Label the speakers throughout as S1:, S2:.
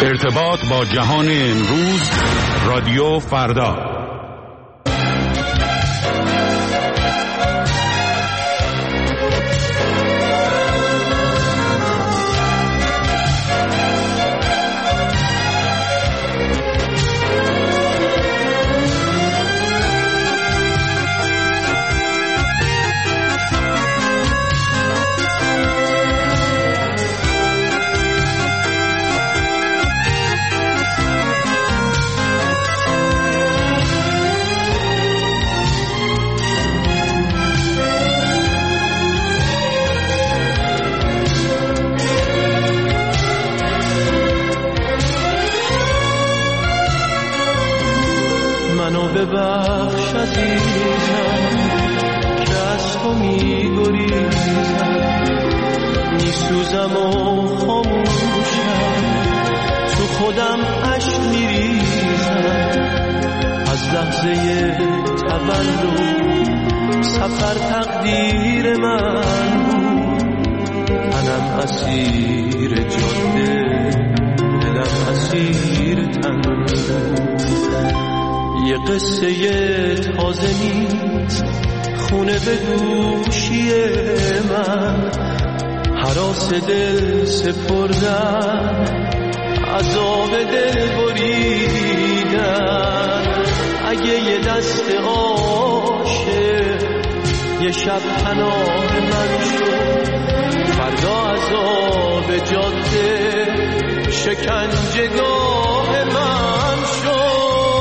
S1: ارتباط با جهان امروز، رادیو فردا.
S2: ببخش عزیزم که از تو می‌گریزم، میسوزم و خاموشم، تو خودم اشک میریزم. از لحظه تولد سفر تقدیر من بود، تنم اسیر جاده، دلم اسیر تن. یه قصه تازه نیست خونه به گوشی من، هراس دل سپردن، عذاب دل بریدن. اگه یه دست عاشق یه شب پناه من شد، فردا عذاب جاده شکنجهگاه من شد.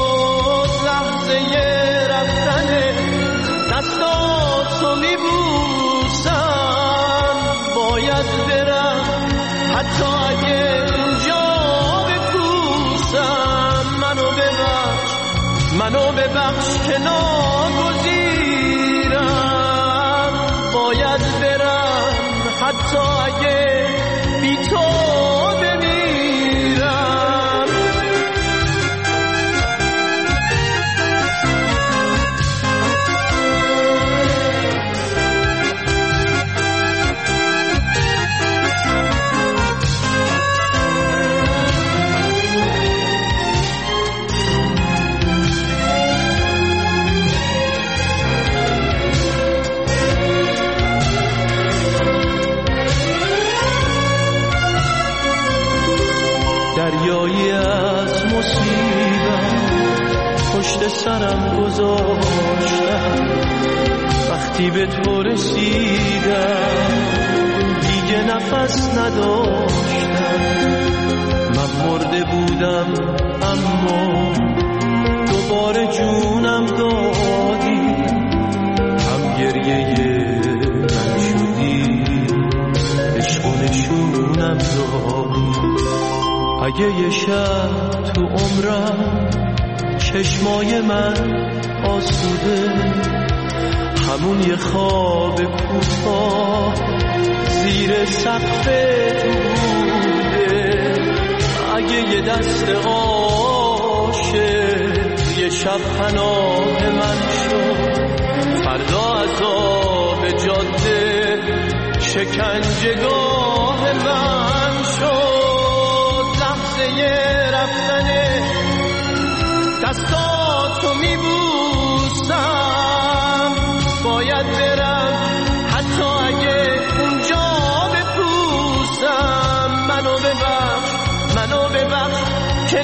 S2: دستاتو میبوسم، باید برم حتی اگه اونجا بپوسم. منو ببخش که ناگزیرم، باید برم حتی اگه بی تو بمیرم. دریایی از مصیبت پشت سرم گذاشتم، وقتی به تو رسیدم دیگه نفس نداشتم. من مرده بودم اما دوباره جونم دادی، هم گریه من شدی، عشق و نشونم دادی. اگه یه شب تو عمرم چشمای من آسوده، همون یه خواب کوتاه زیر سقف بوده. اگه یه دست عاشق یه شب پناه من شد، فردا عذاب جاده شکنجهگاه من شد. رفتنه دستاتو میبوسم، باید برم حتی اگه اونجا بپوسم. منو ببخش که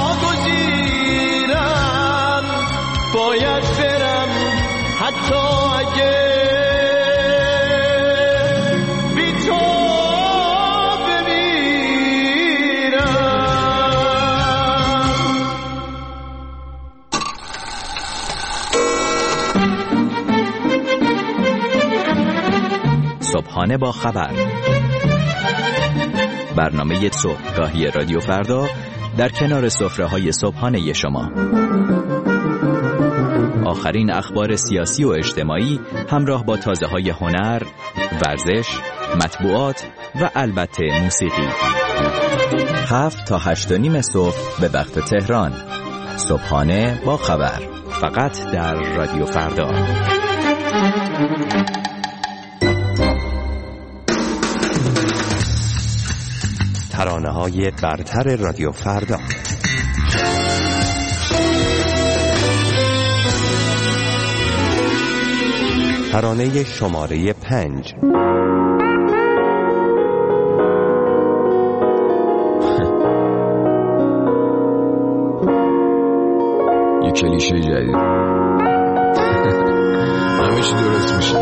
S2: ناگزیرم، باید برم حتی اگه
S3: صبحانه با خبر، برنامه صبحگاهی رادیو فردا در کنار سفره‌های صبحانه شما. آخرین اخبار سیاسی و اجتماعی همراه با تازه‌های هنر، ورزش، مطبوعات و البته موسیقی. 7 تا 8:30 صبح به وقت تهران. صبحانه با خبر، فقط در رادیو فردا.
S4: ترانه‌های برتر رادیو فردا. ترانه شماره 5.
S5: یه کلیشه جدید. همه چی درست میشه.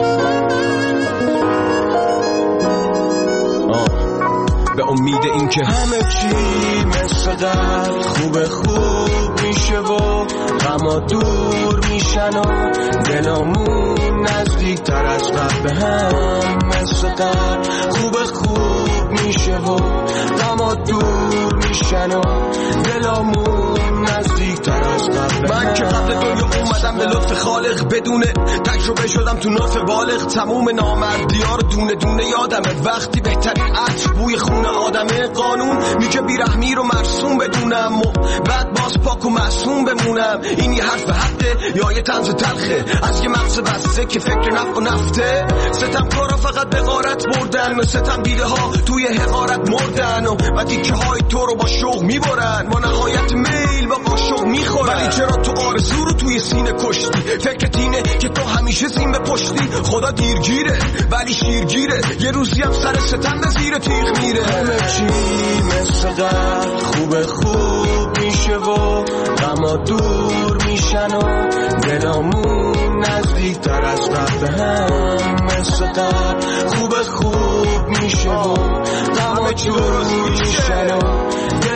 S5: به امید این که
S2: همه چی مثل قبل خوب میشه و غما دور میشن و دلامون نزدیک تر از قبل به هم مثل قبل خوب میشه و غما دور میشن و دلامون نزدیک تر از قبل. من که قبل دنیا اومدم به لطف خالق بدونه تجربه شدم تو نطف بالغ. تموم نامردی‌ها رو دونه دونه یادمه وقتی بهترین عطر بوی خون آدمه. قانون میگه بیرحمی رو مرسوم بدونم و بعد باز پاک و معصوم بمونم. این یه حرف حقه یا یه طنز تلخه از یه مغز بسته که فکر نفع و نفته. ستم کارا فقط به غارت بردن و ستم دیده ها توی حقارت مردن و تیکه های تو رو با شوق میبرن با نهایت میل با قاشق میخورن. ولی چرا تو آرزو رو توی سینه کشتی؟ فکرت اینه که تو همیشه زین به پشتی. خدا دیرگیره ولی شیرگیره یه روزی هم سر ستم به زیر تیغ میره. همه چی مثل قبل خوب میشه و غما دور میشن و دلامون نزدیک تر از قبل هم مثل قبل خوب میشه و غما دور میشن و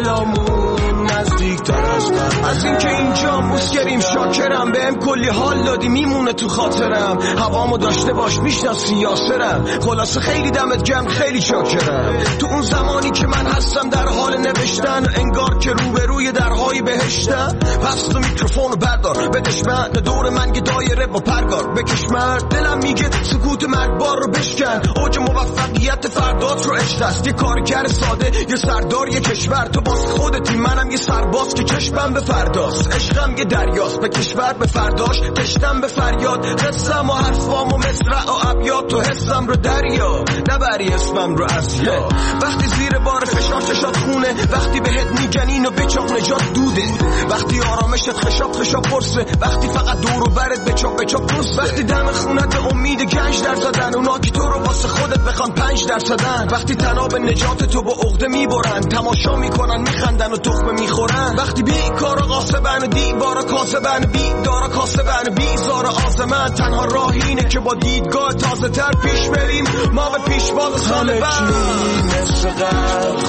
S2: دلامون نزدیک تر از قبل. از این که اینجا مسکریم شاکرم بهم کلی حال دادی میمونه تو خاطرم. هوامو داشته باش میشناسی یاسرم. خلاصه خیلی دمت گرم خیلی شاکرم. تو اون زمانی که من هستم در حال نوشتن انگار که روبروی درهای بهشتم. پس تو میکروفونو بردار بدش من دور من یه دایره با پرگار بکش مرد. دلم میگه سکوت مرگبار رو بشکن. اوج موفقیت فردات رو اشتست. یه کارگر ساده یه سردار یه کشور. تو باز خودتی منم یه سرباز که چشمم به فرداست. عشقم یه دریاست به کشور به فرداش تشتم به فریاد. قصم و حرفام و مصرع و ابیات تو حسم رو دریا نبری اسمم رو از یاد. وقتی زیر بار فشار چشات خونه وقتی بهت میگن اینو بچاق نجات دوده. وقتی آرامشت خشاب پرسه وقتی فقط دور و برت بچاق پرسه. وقتی دم خونت امید گنج در زدن اونا که تو رو واسه خودت بخوان 5%. وقتی تناب نجات تو با عقده میبرن تماشا میکنن میخندن و تخمه میخورن. وقتی بیکارا قاسبن و دیوارا کاسبن بیدارا کاسبن بیزار آزمن. تنها راه اینه که با دیدگاه تازه تر پیش بریم ما به پیش باز سال بعد. مثل قبل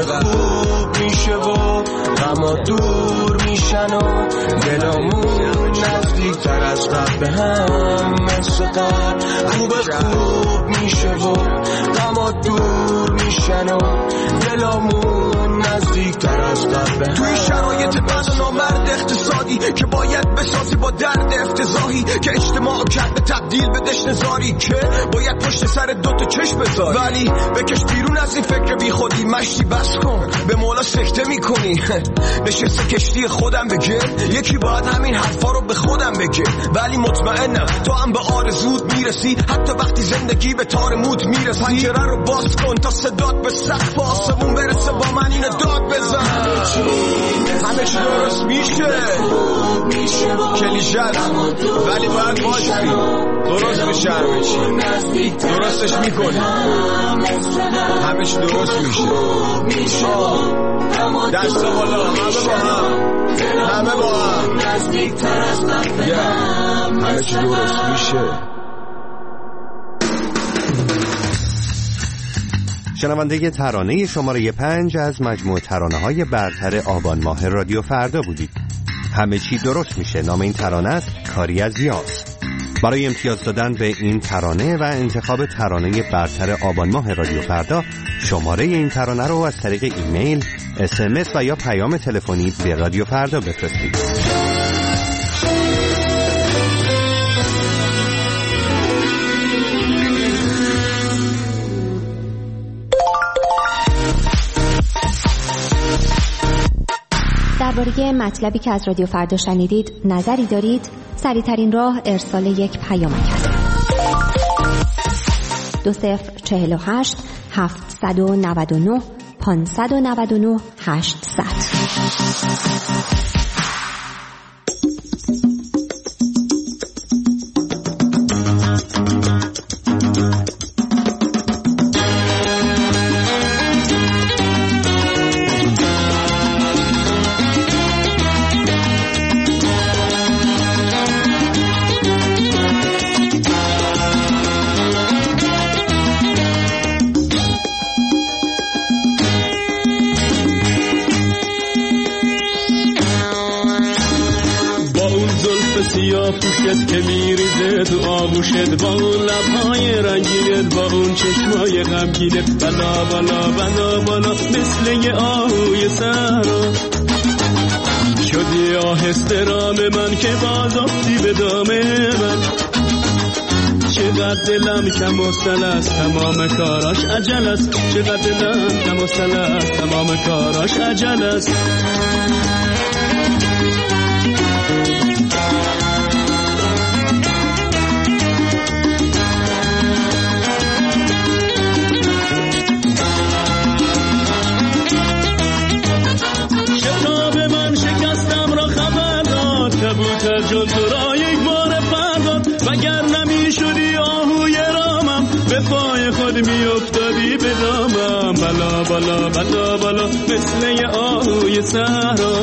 S2: خوب میشه و غما دور میشن و دلامون نزدیک تر از قبل هم مثل قبل خوب میشه و غما دور میشن و دلامون نزدیک تر از قبل. توی شرایط بد و نامرد اقتصادی که باید بسازی با درد افتضاحی که اجتماع کرده تبدیل به دشنزاری که باید پشت سر دوتا چشم بذاری. ولی بکش بیرون از این فکر بی خودی مشتی بس کن به مولا سکته میکنی. نشسته کشتی خودم بگه یکی باید همین حرفا رو به خودم بگه. ولی مطمئنم تو هم به آرزوت میرسی حتی وقتی زندگی به تار موت میرسی. پنجره رو باز کن تا صدات به سقف آسمون برسه با من اینو داد بزن. همه چی درست میشه کلیشه ولی باید باشی درست میشه. همه چی درستش میکنی همه چی درست میشه. دست بالا همه با هم همه چی درست میشه.
S4: شنونده ترانه شماره 5 از مجموع ترانه‌های برتر آبان ماه رادیو فردا بودید. همه چی درست میشه نام این ترانه است، کاری از یاس. برای امتیاز دادن به این ترانه و انتخاب ترانه برتر آبان ماه رادیو فردا شماره این ترانه رو از طریق ایمیل، SMS و یا پیام تلفنی به رادیو فردا بفرستید.
S6: درباره مطلبی که از رادیو فردا شنیدید نظری دارید؟ سریع‌ترین راه ارسال یک پیامک است. 2048 799 599 800.
S2: پوشت که میریزه تو آغوشت، با اون لبهای رنگینت، با اون چشمای غمگینت، بلا بلا بلا بلا مثل یه آهوی صحرا شدی آهسته رام من که باز افتی به دام من. چقدر دلم کم و سل است تمام کاراش عجل است، چقدر دلم کم و سل است تمام کاراش عجل است. کبوتر جان تو را یک بار فرداد، وگر نمی شدی آهوی رامم به پای خود می افتادی به دامم. بلا بلا بلا بلا مثل یه آهوی صحرا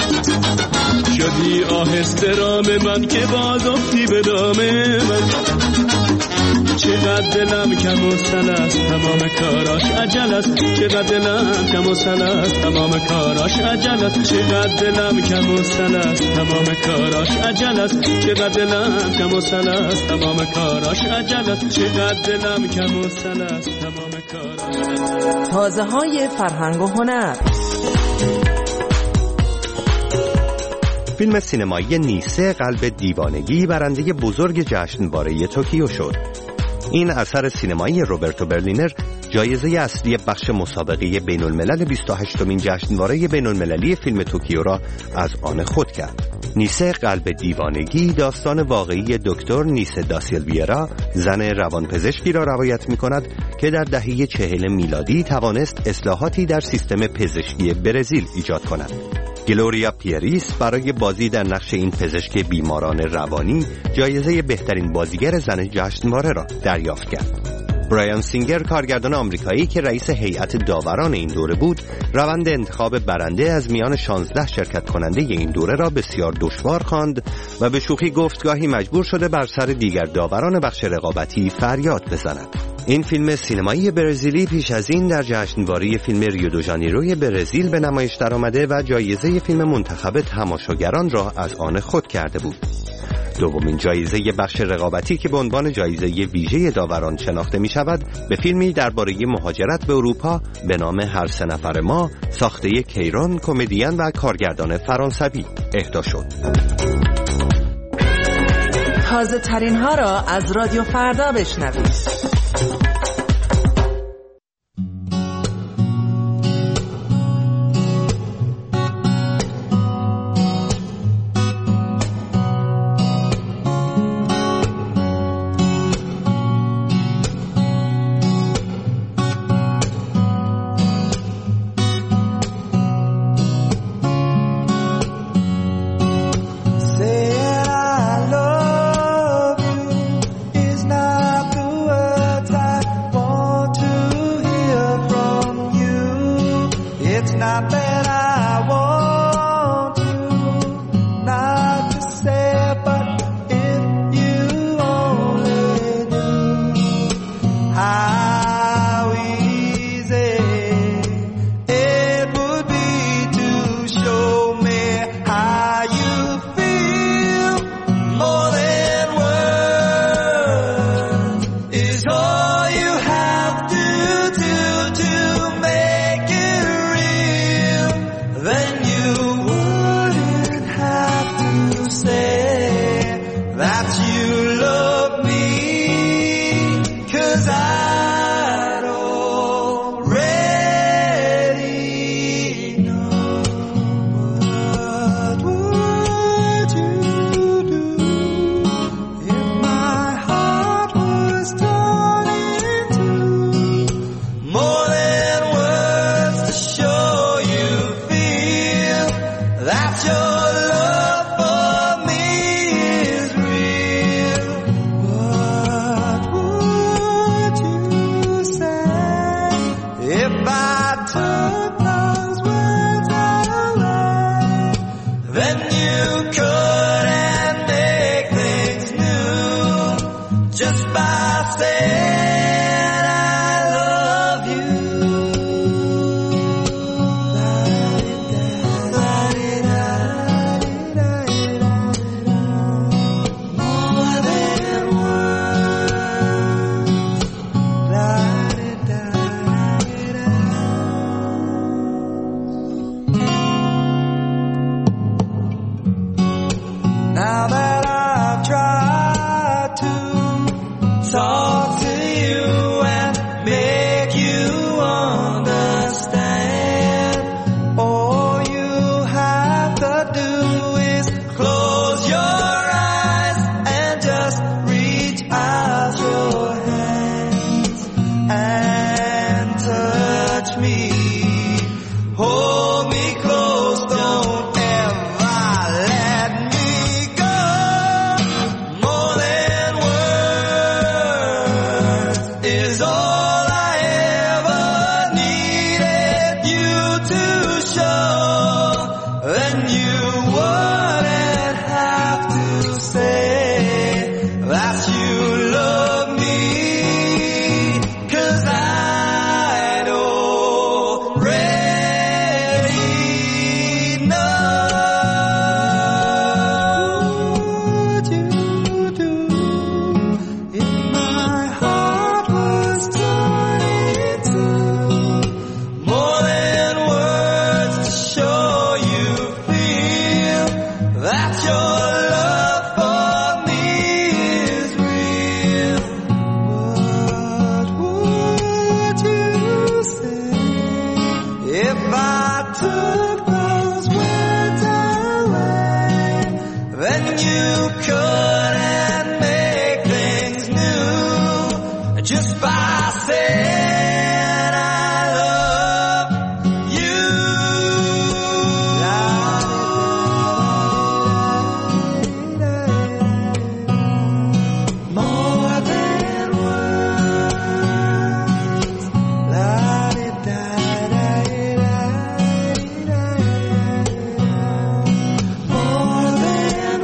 S2: شدی آهسته رام من که باز افتی به دام من. چقدر دلم کم و سل است تمام کاراش عجل است، چقدر دلم کم و سل است تمام کاراش عجل است، چقدر دلم کم و سل است تمام کاراش عجل است، چقدر دلم کم و سل است تمام کاراش عجل است، چقدر دلم کم و سل است تمام کاراش.
S7: تازه های فرهنگ و هنر.
S4: فیلم سینمایی نیسه قلب دیوانگی برنده بزرگ جشنواره توکیو شد. این اثر سینمایی روبرتو برلینر جایزه اصلی بخش مسابقه بین الملل 28مین جشنواره بین المللی فیلم توکیو را از آن خود کرد. نیسه قلب دیوانگی داستان واقعی دکتر نیسه دا سیلویرا، زن روانپزشکی را روایت می کند که در دهه 40 میلادی توانست اصلاحاتی در سیستم پزشکی برزیل ایجاد کند. گلوریا پیریس برای بازی در نقش این پزشک بیماران روانی جایزه بهترین بازیگر زن جشنواره را دریافت کرد. برایان سینگر کارگردان آمریکایی که رئیس هیئت داوران این دوره بود، روند انتخاب برنده از میان 16 شرکت کننده این دوره را بسیار دشوار خواند و به شوخی گفت گاهی مجبور شده بر سر دیگر داوران بخش رقابتی فریاد بزند. این فیلم سینمایی برزیلی پیش از این در جشنواره فیلم ریو دو ژانیروی برزیل به نمایش درآمده و جایزه فیلم منتخب تماشاگران را از آن خود کرده بود. دومین جایزه بخش رقابتی که به عنوان جایزه ویژه داوران شناخته می شود به فیلمی درباره مهاجرت به اروپا به نام هر سه نفر ما، ساخته کیرون، کمدین و کارگردان فرانسوی اهدا شد.
S7: تازه ترین ها را از رادیو فردا بشنوید.
S2: Then you that your love for me is real. What would you say if I took those words away? Then you couldn't make things new just by saying I love you. More than now that I've tried to talk to you and make you understand, all you have to do is close your eyes and just reach out your hands and touch me. Hold me close, don't ever let me go. More than words is all I ever needed you to show. Then you wouldn't have to say that you love me, 'cause I'd already know. What would you do if my heart was torn into more than words to show you feel that your love for me is real? What would you say if I took those words away? Then you couldn't make things new just by saying I love you. More than words. More than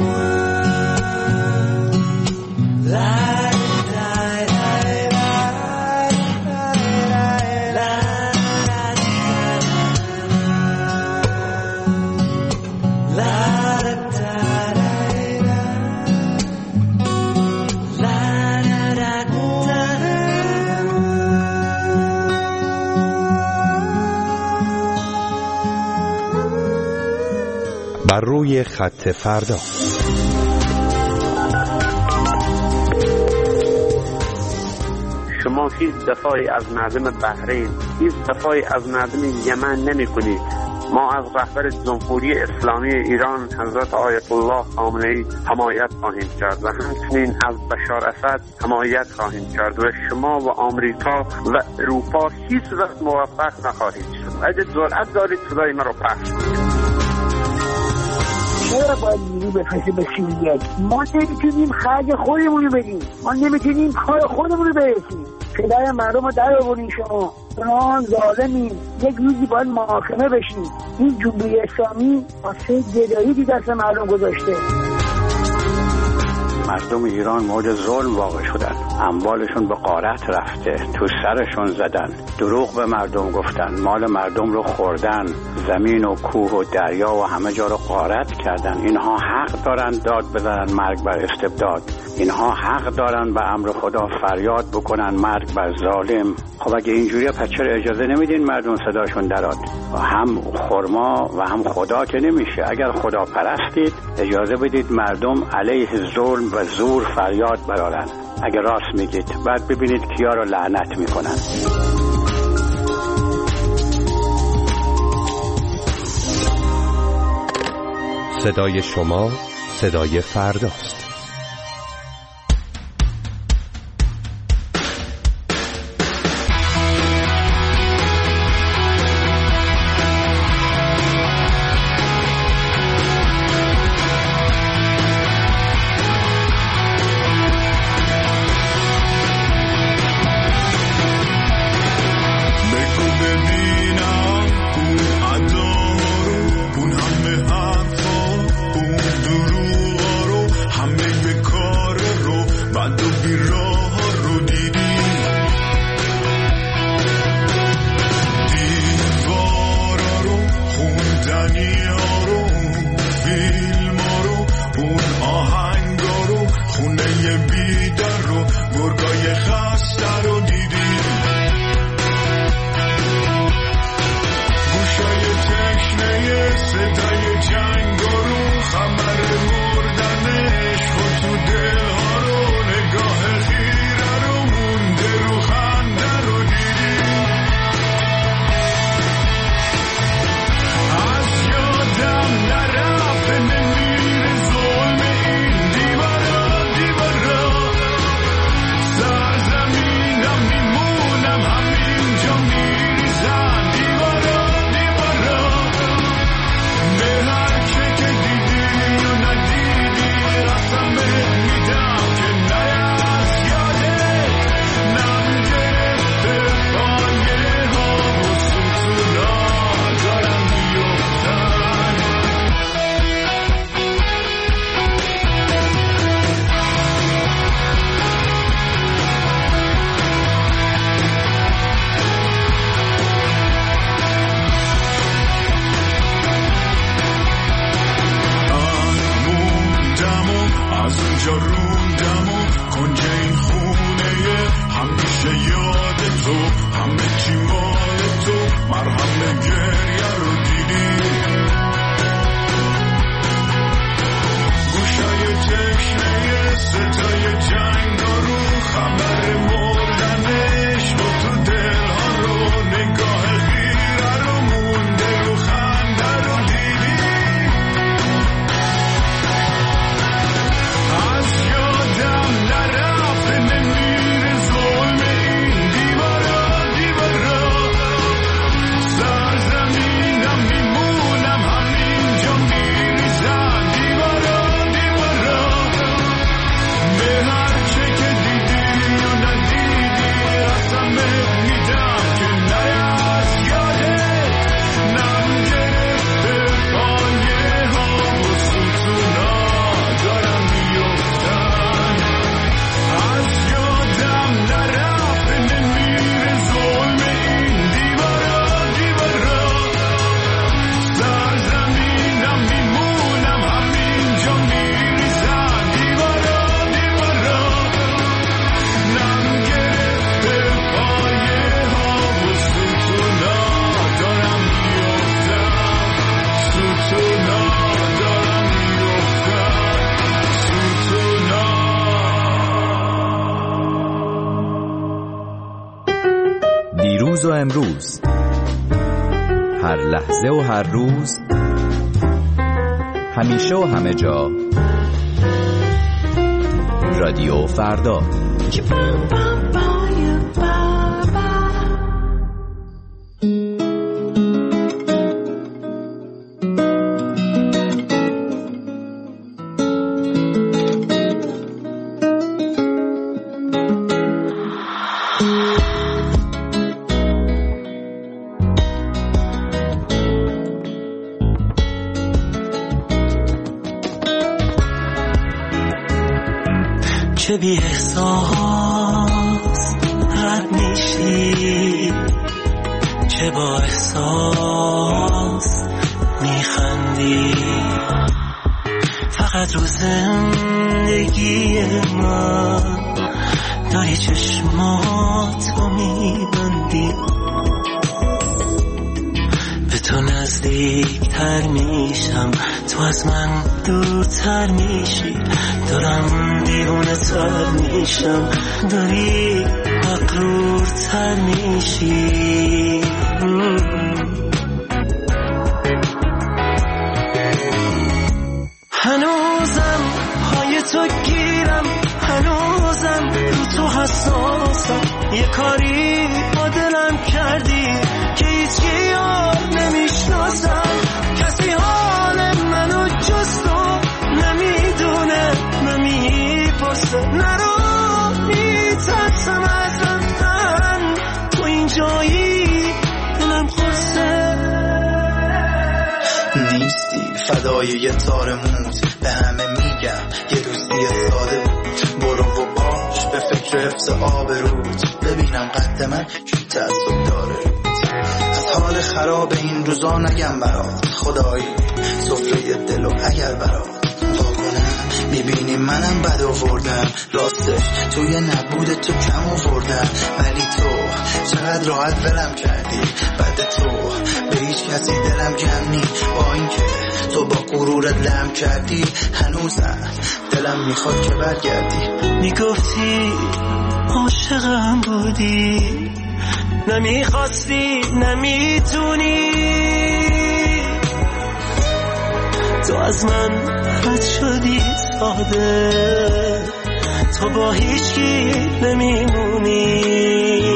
S4: بر روی خط فردا.
S8: شما هیچ دفاعی از مردم بحرین، هیچ دفاعی از مردم یمن نمی کنید. ما از رهبر جمهوری اسلامی ایران حضرت آیت الله خامنه‌ای حمایت خواهیم کرد و همچنین از بشار اسد حمایت خواهیم کرد و شما و آمریکا و اروپا هیچ وقت موفق نخواهید شد. اگه جرأت دارید صدای ما رو پخش کنید.
S9: چرا باید نیرو بفرسته به سوریه؟ ما نمیتونیم خرج خودمونو بدیم، ما نمیتونیم کار خودمونو برسیم. پدر مردم رو در آورین شما ظالمین. یک روزی باید محاکمه بشیم. این جمهوری اسلامی واسه گدایی دست مردم گذاشته.
S10: مردم ایران مورد ظلم واقع شدن، اموالشون به غارت رفته، تو سرشون زدن، دروغ به مردم گفتن، مال مردم رو خوردن، زمین و کوه و دریا و همه جا رو غارت کردن. اینها حق دارن داد بزنن مرگ بر استبداد، اینها حق دارن به امر خدا فریاد بکنن مرگ بر ظالم. خب اگه اینجوریه پس چرا اجازه نمیدین مردم صداشون دراد؟ هم خرما و هم خدا که نمیشه. اگر خدا پرستید اجازه بدید مردم علیه ظلم و زور فریاد برارن. اگر راست میگید بعد ببینید کیا رو لعنت میکنن.
S4: صدای شما صدای فرداست.
S3: امروز، هر لحظه و هر روز، همیشه و همه جا. رادیو فردا.
S11: چه بی احساس رد میشی، چه با احساس میخندی، فقط رو زندگی من داری چشماتو میبندی. به تو نزدیکتر میشم، تو از من دورتر میشی، دارم دیوانه تر میشم، داری مغرورتر میشی. هنوزم پای تو گیرم، هنوزم رو تو حساسم، یه کاری با دلم کردی که هیچ یار نمیشناسم، کسی حال منو جز تو نمیدونه، نمیپرسه، نرو میترسم از رفتن، تو اینجایی دلم خورسه.
S12: نیستی فدای یه تار موز، به همه میگم یه دوستی ساده بود، برو و باش به فکر حفظ آبروت، ببینم قد من چون تعصب داره روت. از حال خراب این روزا نگم برات، خدایی سفره دل و اگر برات میبینی منم بد آوردم، راستش توی نبود تو کم آوردم، ولی تو چقدر راحت ولم کردی، بعد تو به هیچ کسی دلم جمع نی، با اینکه تو با غرورت لم کردی، هنوزم دلم میخواد که برگردی.
S11: میگفتی عاشقم بودی، نمیخواستی نمیتونی، تو از من رد شدی ساده، تو با هیچکی نمیمونی.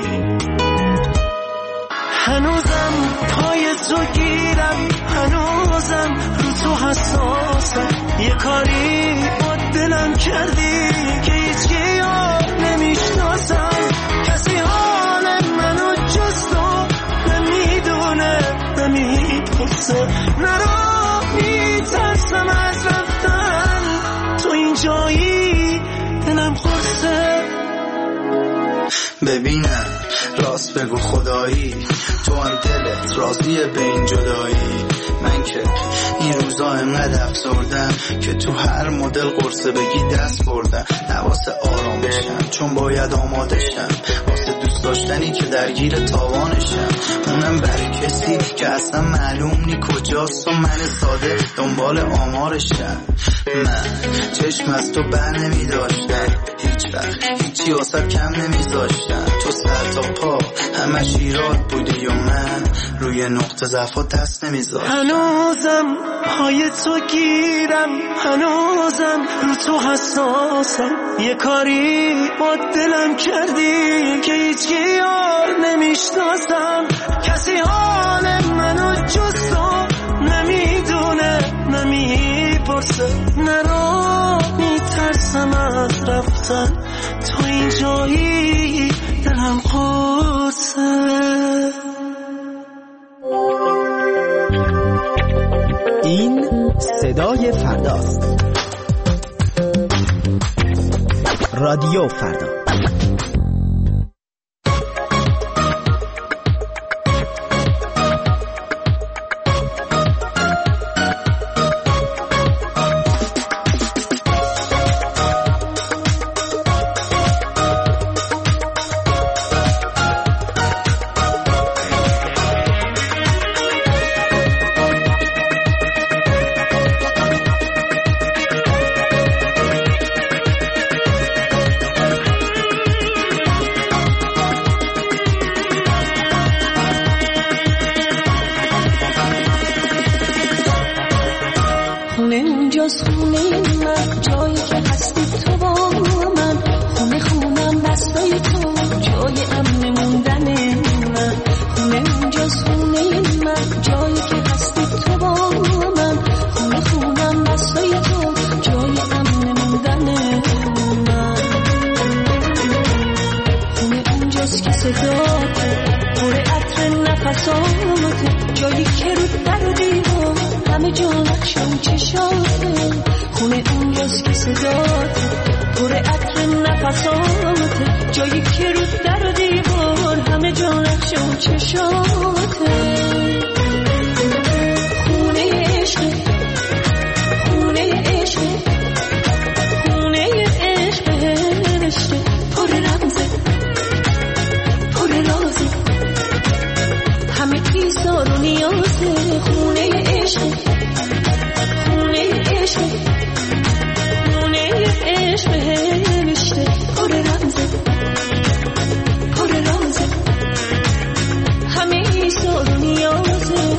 S11: هنوزم پای تو گیرم، هنوزم رو تو حساسم، یه کاری با دلم کردی که هیچکی یار نمیشناسم، کسی حال منو جز تو نمیدونه، نمیپرسه، نرو میترسم از رفتن، تو اینجایی دلم خورسه.
S12: ببینم راست بگو خدایی، تو هم دلت راضیه به این جدایی، من که این روزا انقدر افسردم که تو هر مدل قرصه بگی دست بردم، نواسه آرام بشم چون باید آماده شم، واسه دوست داشتنی که درگیر تاوانشم، اونم برای کسی که اصلا معلوم نی کجاست و من ساده دنبال آمارشم. من چشم از تو بر نمی داشتم، هیچ وقت هیچی واسه کم نمی داشتم، تو سر تا پا همش ایراد بودی و من روی نقطه ضعف دست نمی داشتم.
S11: هنوزم پای تو گیرم، هنوزم رو تو حساسم، یه کاری با دلم کردی که هیچ یار نمیشناسم، کسی حال منو جز تو نمیدونه، نمیپرسه، نرو میترسم از رفتن، تو اینجایی دلم قرصه.
S13: این صدای فرداست. رادیو فردا.
S11: اونجاست خونه من، جایی که هستی تو با من. خونه خونم دستای تو، جای امن موندن من. خونه اونجاست خونه من، جایی که هستی تو با من. خونه خونم دستای تو، جای امن موندن من. خونه اونجاست که صدات پر عطر نفساته، جایی که رو در و دیوار همه جا نقشم چشاته. خونه اونجاست که صدات پر عطر نفساته، جایی که رو در و دیوار همه جا نقشم چشاته. خونه عشق، خونه عشق، خونه عشق بهشته، پر رمزه پر رازه، همه ایثار و نیازه. خونه عشق، خونه عشق، خونه عشق بهشته، پر رمزه پر رازه، همه ایثار و نیازه.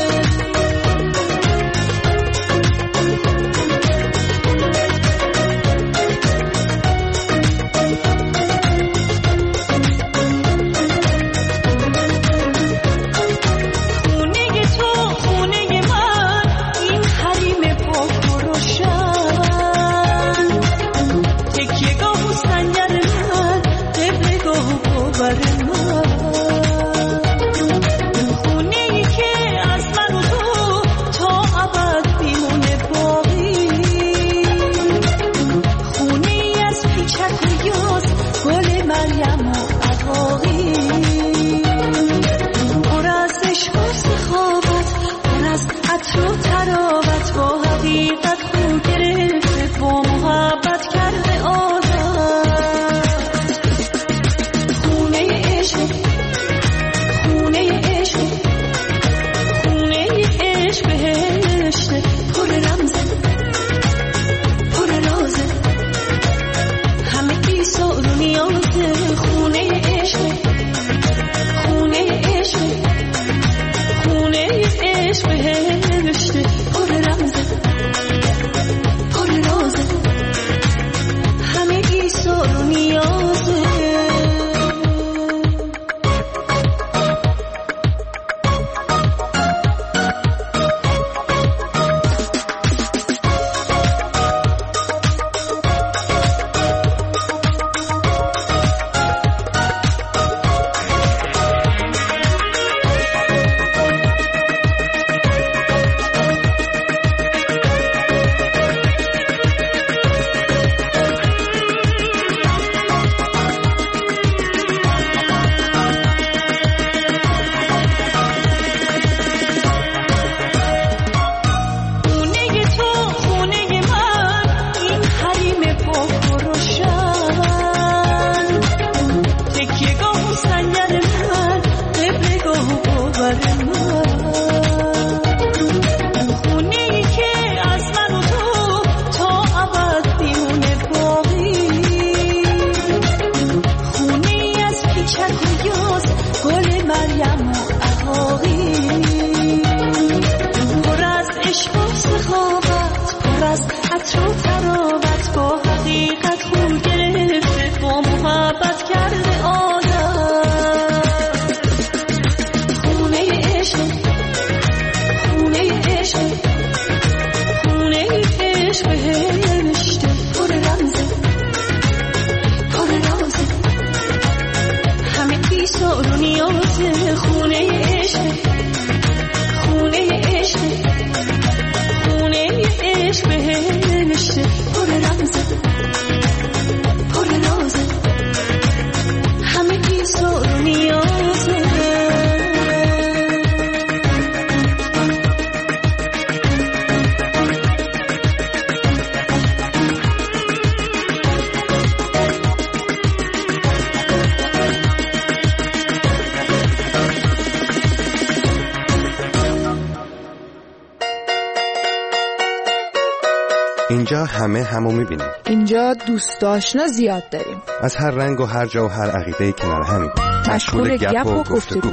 S4: اینجا همه همو میبینیم.
S14: اینجا دوست آشنا زیاد داریم.
S4: از هر رنگ و هر جا و هر عقیده کنار همیم.
S14: مشغول گپ و گفتگو.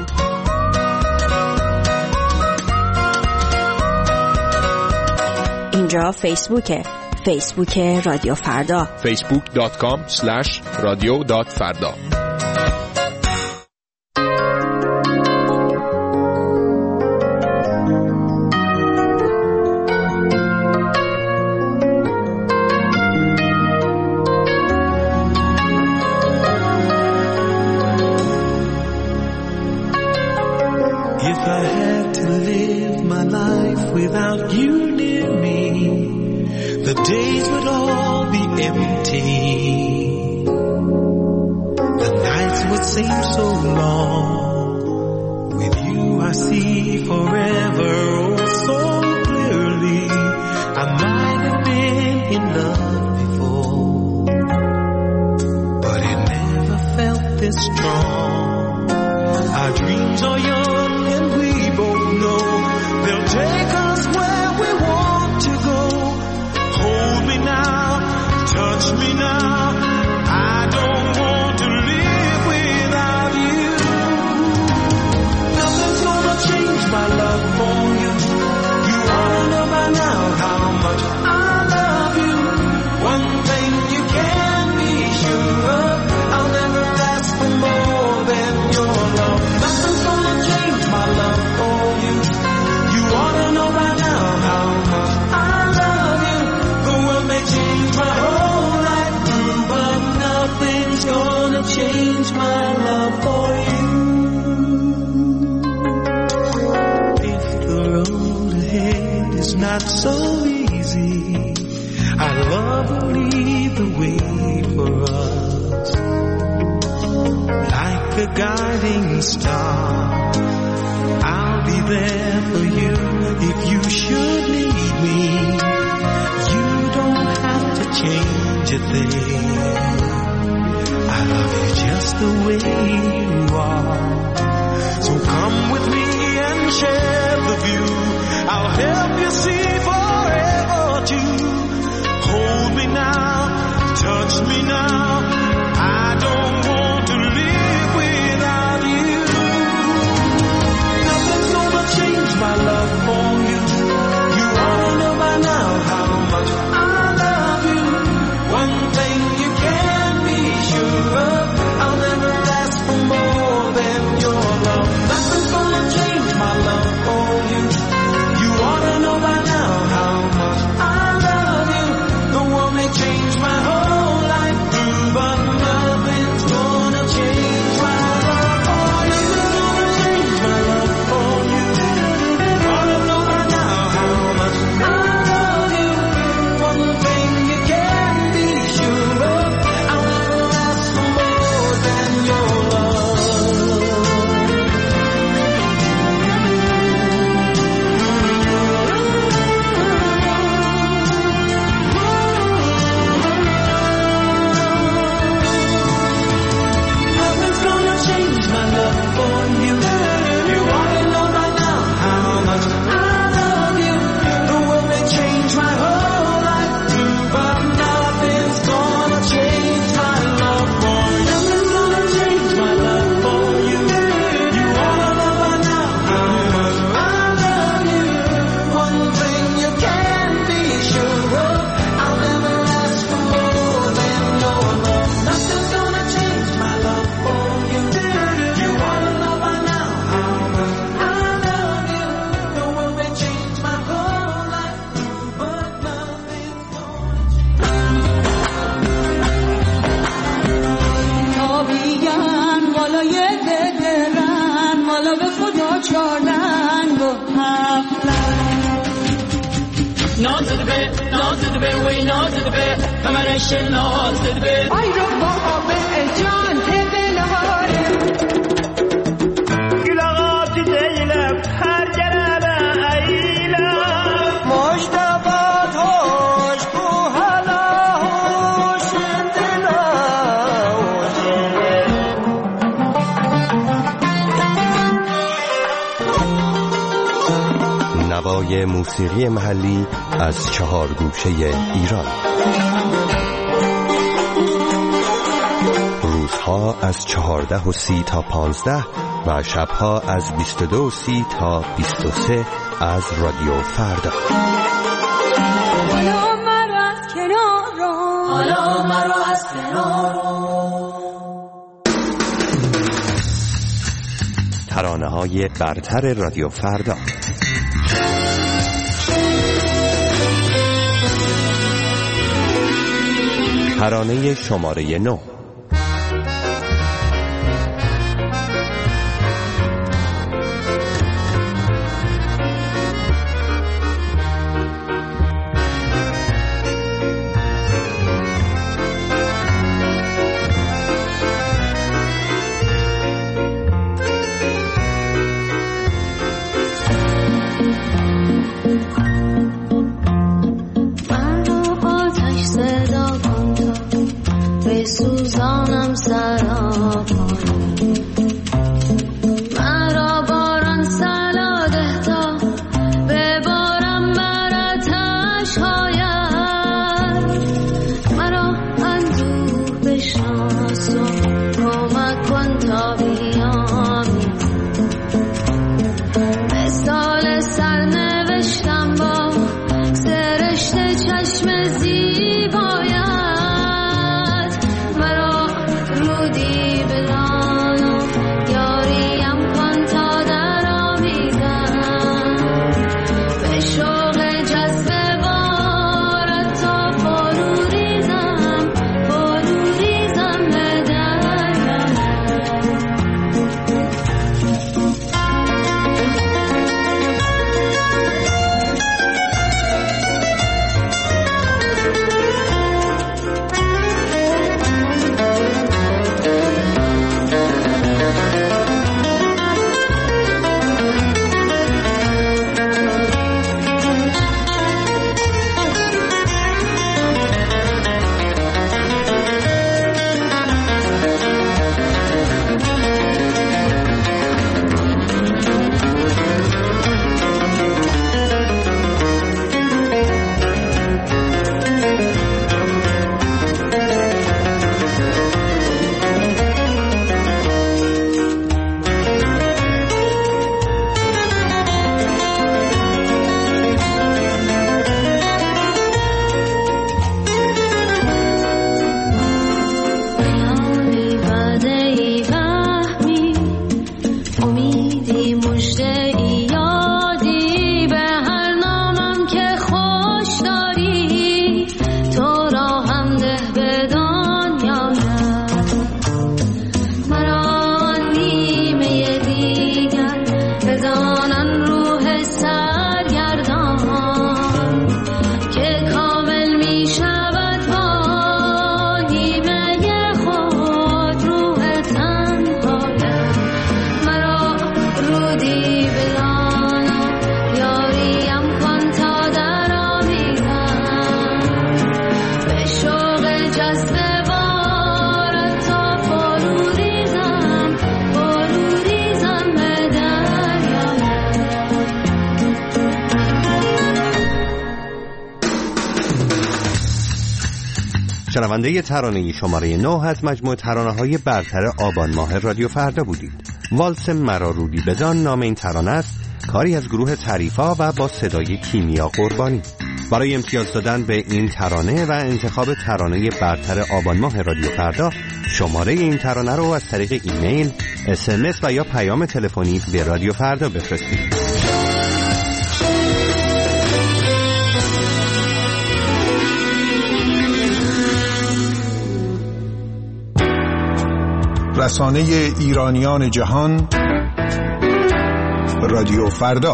S15: اینجا فیسبوک رادیو فردا،
S16: facebook.com/radio.farda.
S4: نوای موسیقی محلی از 4 گوشه ایران. روزها از 14:30 تا 15 و شبها از 22:30 تا 23 از رادیو فردا.
S11: حالا مرا از کنار رو، حالا مرا از کنار رو.
S4: ترانه‌های برتر رادیو فردا. ترانه شماره 9.
S11: سوزانم سراپایی مرا باران سلاده تا ببارم بر آتش‌هایت مرا اندوه بشناس و کمک کن تا بیامی مثال سرنوشتم با سرشت چشم زیبایت
S4: شنونده ترانه شماره 9 از مجموع ترانه‌های برتر آبان ماه رادیو فردا بودید. والس مرا رودی بدان نام این ترانه است، کاری از گروه تعریفا و با صدای کیمیا قربانی. برای امتیاز دادن به این ترانه و انتخاب ترانه برتر آبان ماه رادیو فردا، شماره این ترانه رو از طریق ایمیل، SMS و یا پیام تلفنی به رادیو فردا بفرستید.
S16: رسانه ایرانیان جهان رادیو فردا.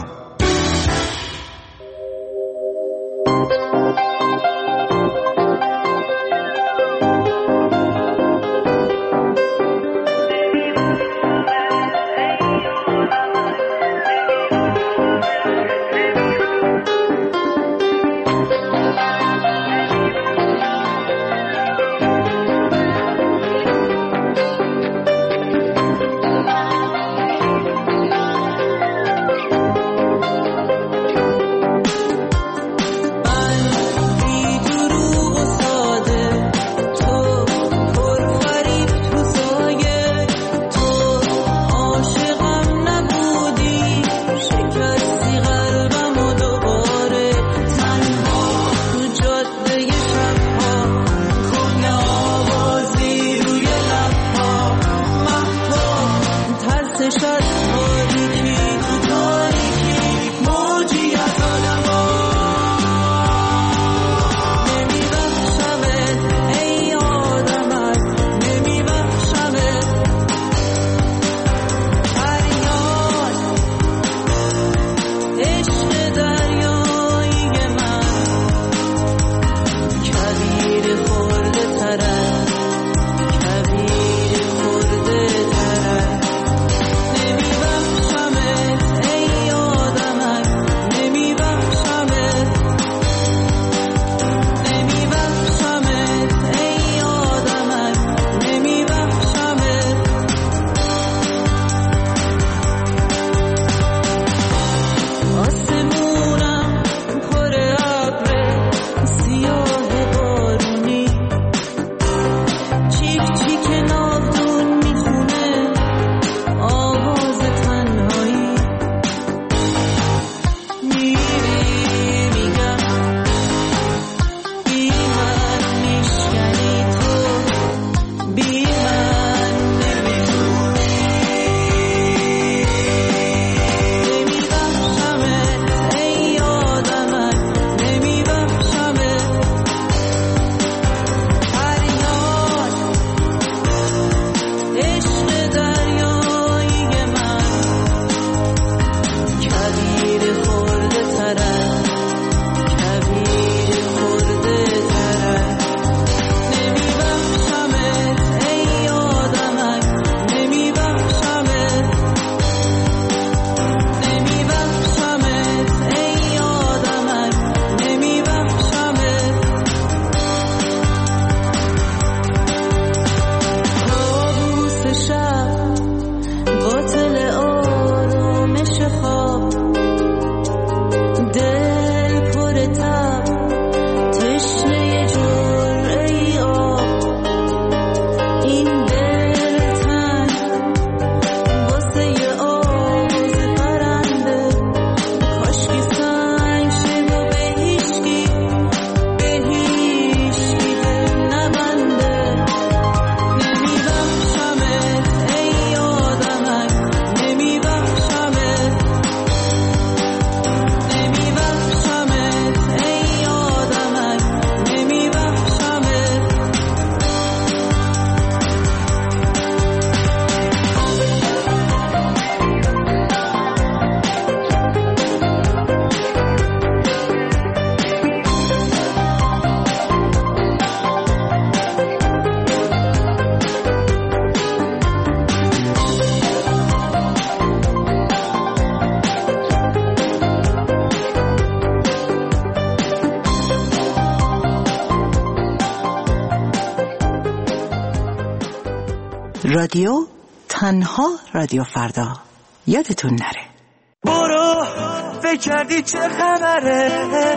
S7: رادیو تنها رادیو فردا. یادتون نره.
S2: برو فکر کردی چه خبره،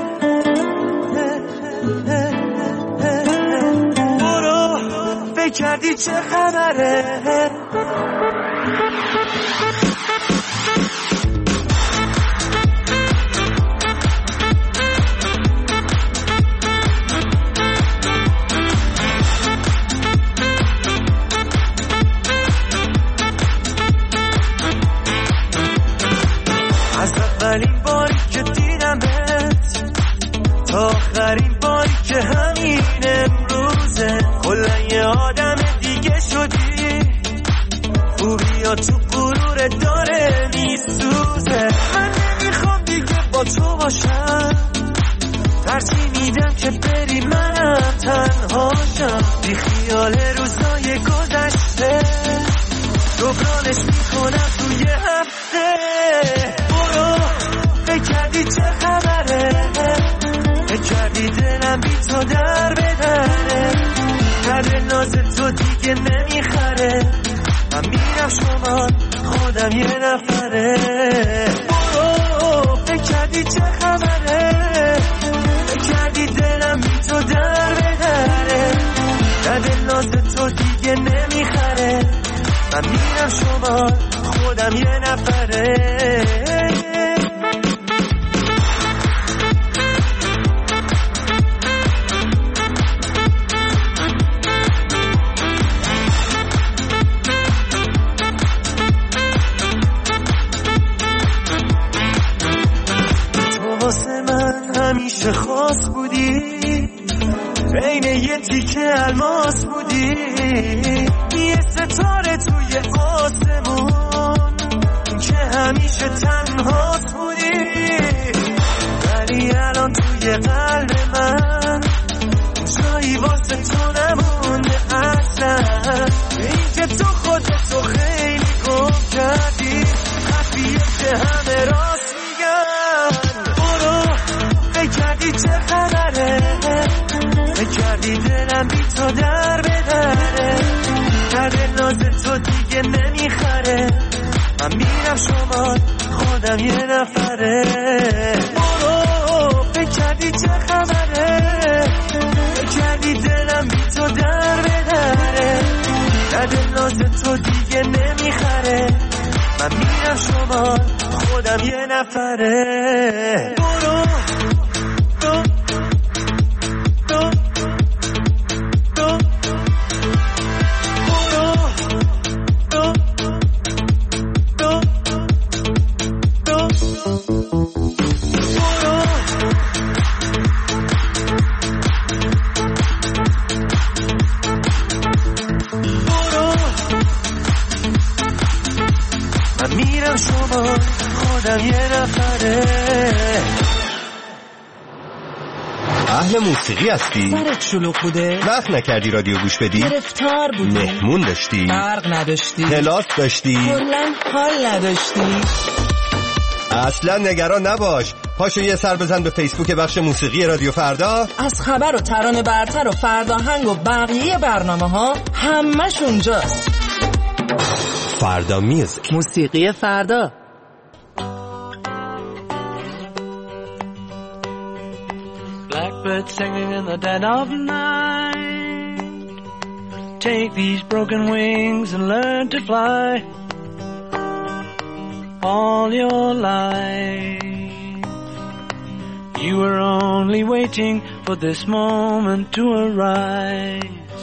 S2: برو فکر کردی چه خبره. از اولین باری که دیدمت تا آخرین باری که همین امروزه، کلا یه آدم دیگه شدی، خوبیا تو غرور داره میسوزه. من نمیخوام دیگه با تو باشم، ترجیح میدم که بری منم تنهاشم، بی خیال روزای گذشته جبرانش میکنم توی هفته. برو فکر کردی چه خبره، فکر کردی دلم بی تو در بدره، قدر ناز تو دیگه نمیخره، من میرم شما خودم یه نفره. برو فکر کردی چه خبره، فکر کردی دلم بی تو در بدره، قدر ناز تو دیگه نمیخره، من میرم شما خودم یه نفره. تو واسه من همیشه خاص بودی، بین یه تیکه الماس بودی، یه ستاره توی آسمون که همیشه تنهاست بودی، ولی الان توی قلب من جایی واسه تو نمونده اصلا. این که تو خودتو خیلی گم کردی، حرفیه که همه راست میگن. برو فکر کردی چه خبره، فکر کردی دلم بی تو در بدره، قدر ناز تو دیگه نمیخره، من میرم شما خودم یه نفره. برو فکر کردی چه خبره، فکر کردی دلم بی تو در بدره، قدر ناز تو دیگه نمیخره، من میرم شما خودم یه نفره. برو
S4: اهل موسیقی هستی؟
S7: برات شلوغ بوده؟
S4: وقت نکردی رادیو گوش بدی؟
S7: گرفتار بودی؟
S4: مهمون داشتی؟
S7: برق نداشتی؟
S4: کلاس داشتی؟
S7: کلاً حال نداشتی؟
S4: اصلا نگران نباش، پاشو یه سر بزن به فیسبوک بخش موسیقی رادیو فردا.
S7: از خبر و ترانه برتر و فرداهنگ و بقیه برنامه ها همش اونجاست.
S4: فردا میوزیک،
S7: موسیقی فردا.
S17: Blackbird singing in the dead of night. Take these broken wings and learn to fly. All your life you were only waiting for this moment to arise.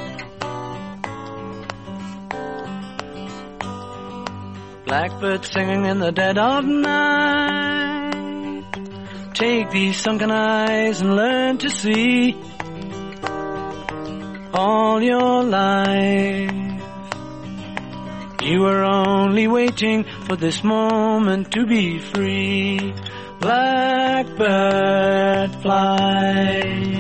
S17: Blackbird singing in the dead of night. Take these sunken eyes and learn to see. All your life you were only waiting for this moment to be free. Blackbird fly,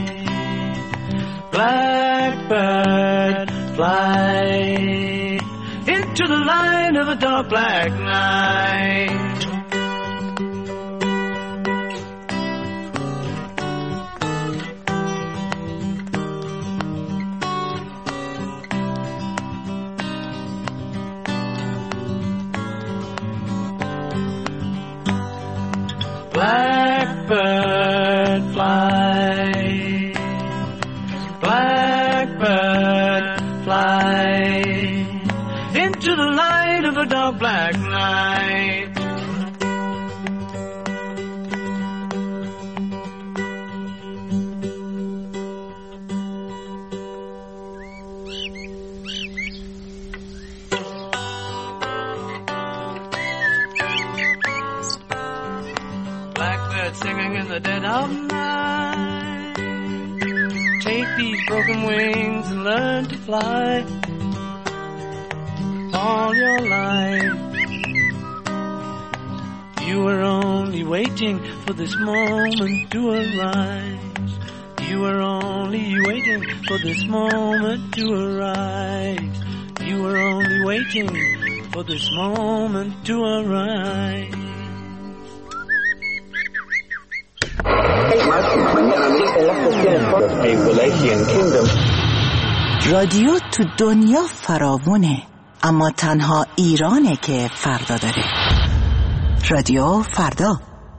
S17: blackbird fly into the light of a dark black night. Blackbird fly, blackbird fly into the light of a dark black night. Singing in the dead of night. Take these broken wings and learn to fly. All your life you were only waiting for this moment to arise. You were only waiting for this moment to arise. You were only waiting for this moment to arise.
S15: رادیو تو دنیا فراوونه، اما تنها ایرانه که فردا داره. رادیو فردا.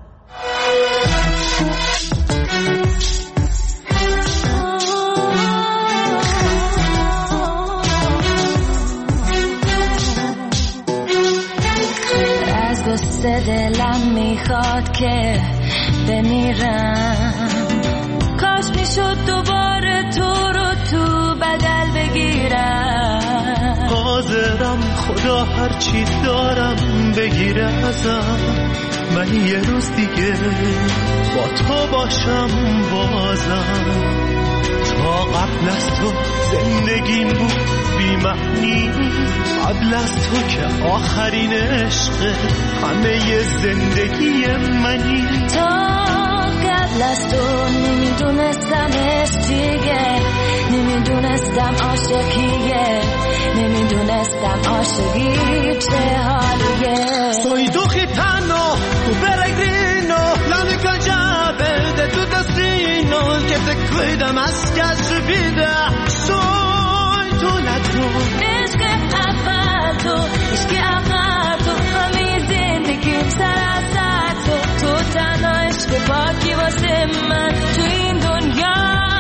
S11: از قصه دلم میخواد که بمیرم، کاش میشد دوباره تو رو تو بدل بگیرم.
S18: حاضرم خدا هرچی دارم بگیره ازم، من یه روز دیگه با تو باشم بازم. تا قبل از تو زندگیم بود بی معنی، قبل از تو که آخرین عشق همه زندگی منی.
S11: تا قبل از تو نمیدونستم عشق چیه، نمیدونستم عاشقیه، نمیدونستم عاشقی چه حالیه.
S18: Soy tu gitano, tu peregrino, la única llave de tu destino, el que te cuida más que a su vida. Soy tu ladrón.
S11: عشق اول تو، عشق اول تو، همه زندگیم سر تو. تو تنها عشق باقی واسه من تو این دنیا.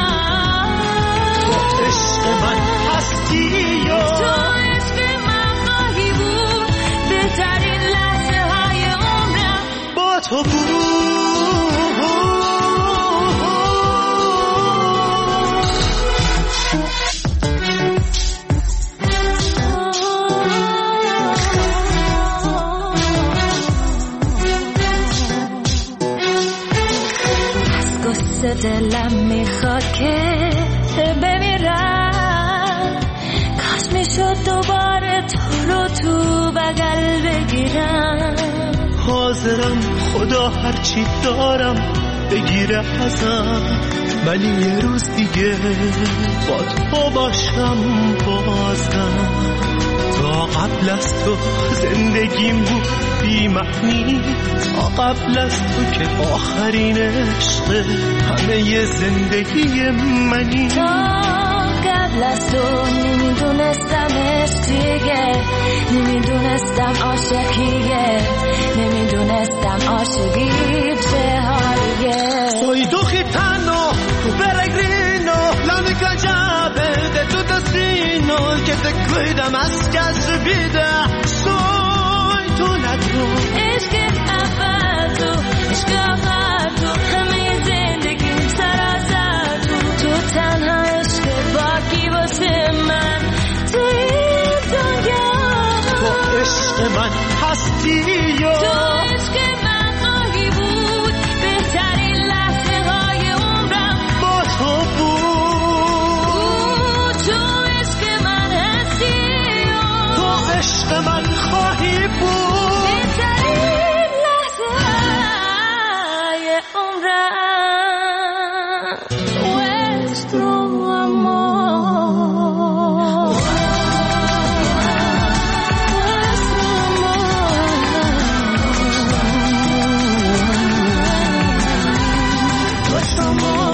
S18: تو عشق من هستی یا
S11: تو عشق من خواهی بود، بهترین لحظه های عمرم
S18: با تو بود.
S11: دلم میخواد که بمیرم، کاش میشد دوباره تو رو تو بغل بگیرم.
S18: حاضرم خدا هرچی دارم بگیره ازم، ولی یه روز دیگه با تو باشم بازم. تا قبل از تو زندگیم بود بی معنی، تا قبل از تو که آخرین عشق همه زندگی منی.
S11: تا قبل از تو نمیدونستم عشق چیه، نمیدونستم عاشقیه، نمیدونستم عاشقی چه حالیه.
S18: Soy tu gitano, tu peregrino, la única llave de tu destino, el que te cuida más que a su vida. Soy tu ladrón.
S11: عشق اول تو، عشق اول تو، همه زندگیم سراسر تو. تو تنها عشق باقی واسه من تو این دنیا.
S18: تو عشق من هستی یا
S11: تو عشق من خواهی بود، بهترین لحظه های عمرم
S18: با تو بود.
S11: تو عشق من هستی یا
S18: تو عشق من خواهی بود،
S11: بهترین لحظه های عمرم. Nuestro amor, nuestro amor, nuestro amor.